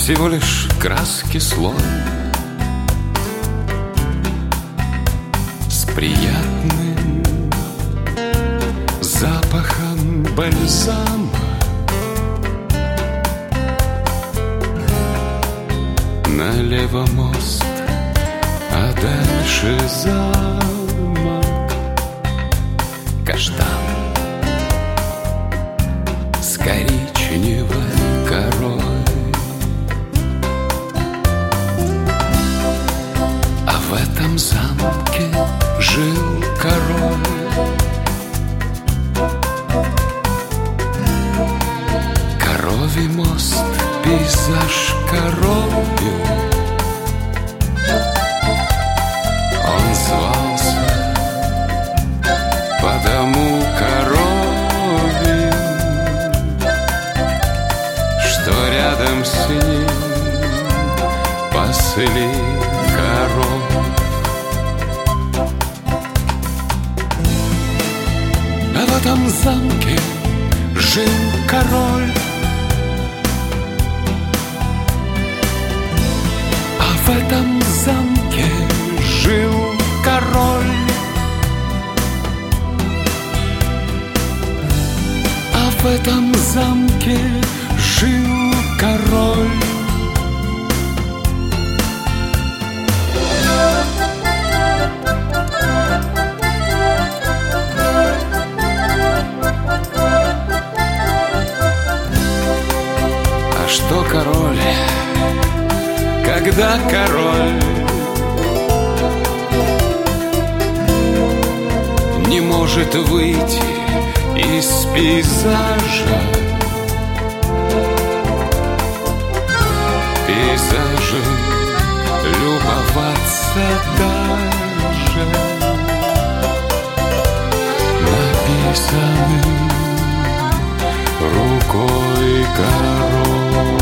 всего лишь краски слой с приятным запахом бальзама. Налево мост, а дальше замок. Каштан с коричневой корой. А в этом замке жил король. Коровий мост, пейзаж коровью. Он звался потому коровьим, что рядом с ним пасли коров. А в этом замке жил король. В этом замке жил король. А в этом замке жил король. А что король? Когда король не может выйти из пейзажа, пейзажем любоваться даже написанным рукой король.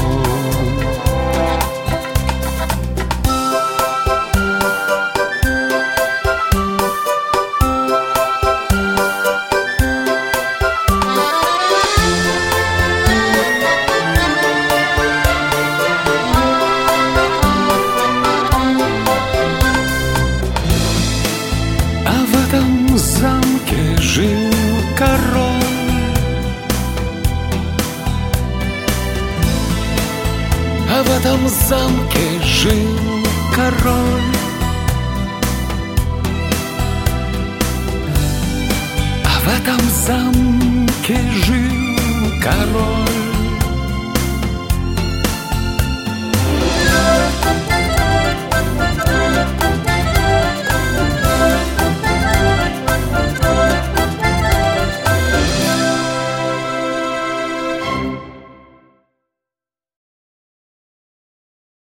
Жил король. А в этом замке жил король. А в этом замке жил король.